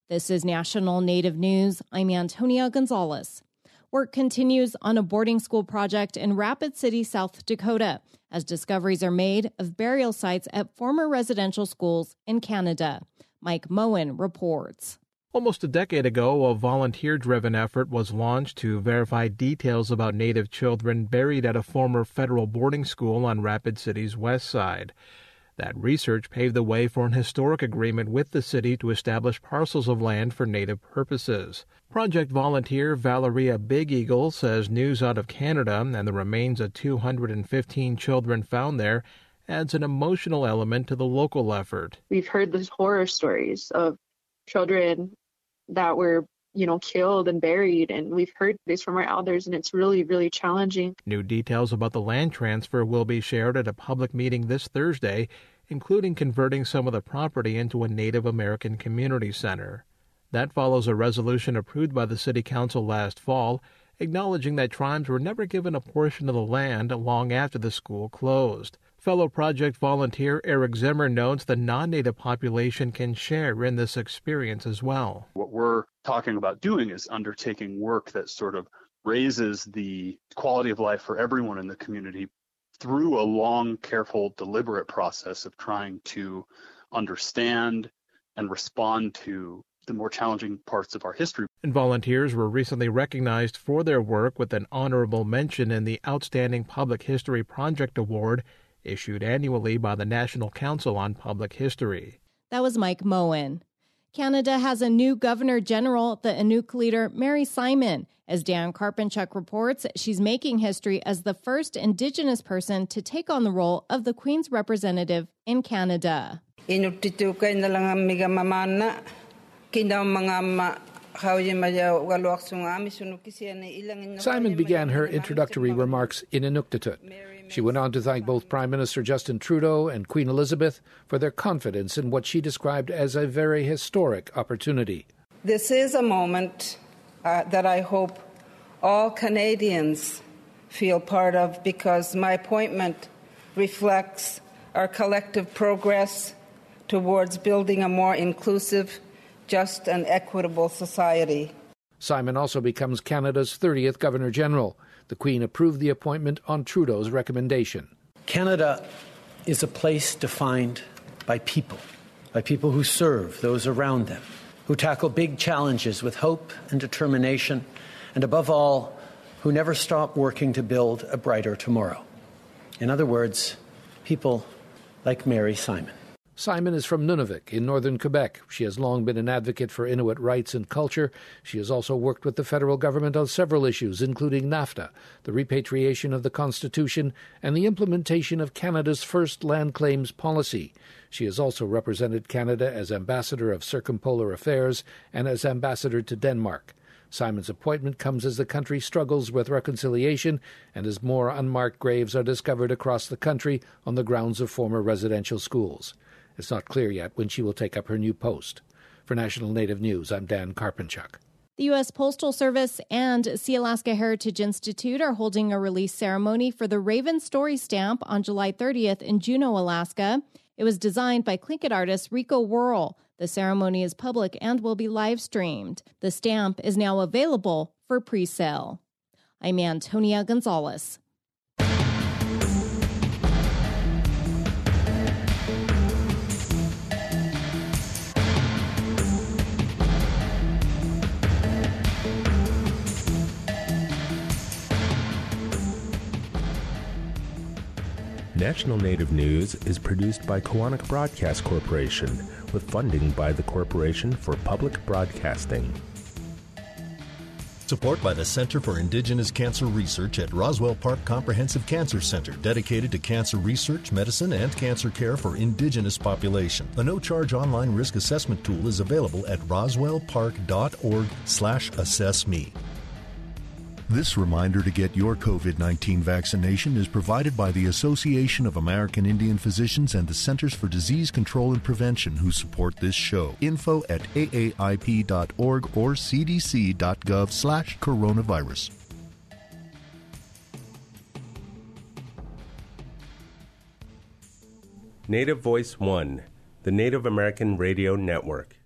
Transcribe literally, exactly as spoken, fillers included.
This is National Native News. I'm Antonia Gonzalez. Work continues on a boarding school project in Rapid City, South Dakota, as discoveries are made of burial sites at former residential schools in Canada. Mike Moen reports. Almost a decade ago, a volunteer-driven effort was launched to verify details about Native children buried at a former federal boarding school on Rapid City's west side. That research paved the way for an historic agreement with the city to establish parcels of land for Native purposes. Project volunteer Valeria Big Eagle says news out of Canada and the remains of two hundred fifteen children found there adds an emotional element to the local effort. We've heard these horror stories of children that were, you know, killed and buried, and we've heard this from our elders, and it's really, really challenging. New details about the land transfer will be shared at a public meeting this Thursday, including converting some of the property into a Native American community center. That follows a resolution approved by the City Council last fall, acknowledging that tribes were never given a portion of the land long after the school closed. Fellow project volunteer Eric Zimmer notes the non-Native population can share in this experience as well. What we're talking about doing is undertaking work that sort of raises the quality of life for everyone in the community through a long, careful, deliberate process of trying to understand and respond to the more challenging parts of our history. And volunteers were recently recognized for their work with an honorable mention in the Outstanding Public History Project Award issued annually by the National Council on Public History. That was Mike Moen. Canada has a new Governor General, the Inuk leader Mary Simon. As Dan Karpenchuk reports, she's making history as the first Indigenous person to take on the role of the Queen's representative in Canada. Simon began her introductory remarks in Inuktitut. She went on to thank both Prime Minister Justin Trudeau and Queen Elizabeth for their confidence in what she described as a very historic opportunity. This is a moment uh, that I hope all Canadians feel part of, because my appointment reflects our collective progress towards building a more inclusive, just and equitable society. Simon also becomes Canada's thirtieth Governor-General. The Queen approved the appointment on Trudeau's recommendation. Canada is a place defined by people, by people who serve those around them, who tackle big challenges with hope and determination, and above all, who never stop working to build a brighter tomorrow. In other words, people like Mary Simon. Simon is from Nunavik in northern Quebec. She has long been an advocate for Inuit rights and culture. She has also worked with the federal government on several issues, including NAFTA, the repatriation of the Constitution, and the implementation of Canada's first land claims policy. She has also represented Canada as Ambassador of Circumpolar Affairs and as Ambassador to Denmark. Simon's appointment comes as the country struggles with reconciliation and as more unmarked graves are discovered across the country on the grounds of former residential schools. It's not clear yet when she will take up her new post. For National Native News, I'm Dan Karpenchuk. The U S Postal Service and Sealaska Heritage Institute are holding a release ceremony for the Raven Story Stamp on July thirtieth in Juneau, Alaska. It was designed by Tlingit artist Rico Worrell. The ceremony is public and will be live-streamed. The stamp is now available for pre-sale. I'm Antonia Gonzalez. National Native News is produced by Koahnic Broadcast Corporation with funding by the Corporation for Public Broadcasting. Support by the Center for Indigenous Cancer Research at Roswell Park Comprehensive Cancer Center, dedicated to cancer research, medicine, and cancer care for Indigenous population. A no-charge online risk assessment tool is available at roswellpark.org slash assessme. This reminder to get your covid nineteen vaccination is provided by the Association of American Indian Physicians and the Centers for Disease Control and Prevention, who support this show. Info at A A I P dot org or C D C dot gov slash coronavirus. Native Voice One, the Native American Radio Network.